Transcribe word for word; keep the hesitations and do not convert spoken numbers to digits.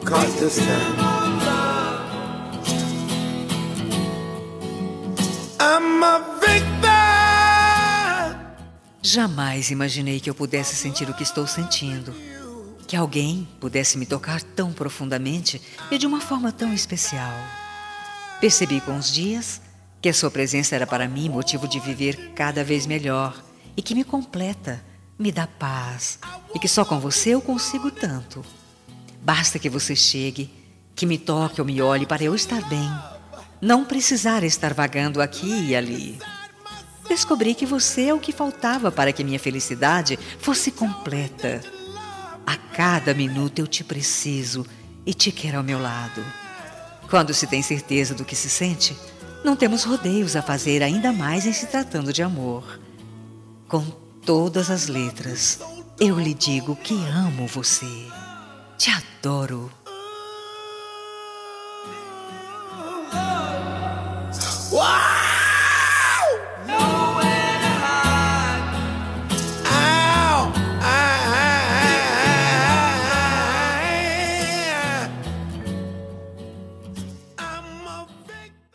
caught this time. I'm a victim. Jamais imaginei que eu pudesse sentir o que estou sentindo. Que alguém pudesse me tocar tão profundamente e de uma forma tão especial. Percebi com os dias que a sua presença era para mim motivo de viver cada vez melhor e que me completa, me dá paz e que só com você eu consigo tanto. Basta que você chegue, que me toque ou me olhe para eu estar bem, não precisar estar vagando aqui e ali. Descobri que você é o que faltava para que minha felicidade fosse completa. A cada minuto eu te preciso e te quero ao meu lado. Quando se tem certeza do que se sente, não temos rodeios a fazer, ainda mais em se tratando de amor. Com todas as letras, eu lhe digo que amo você. Te adoro.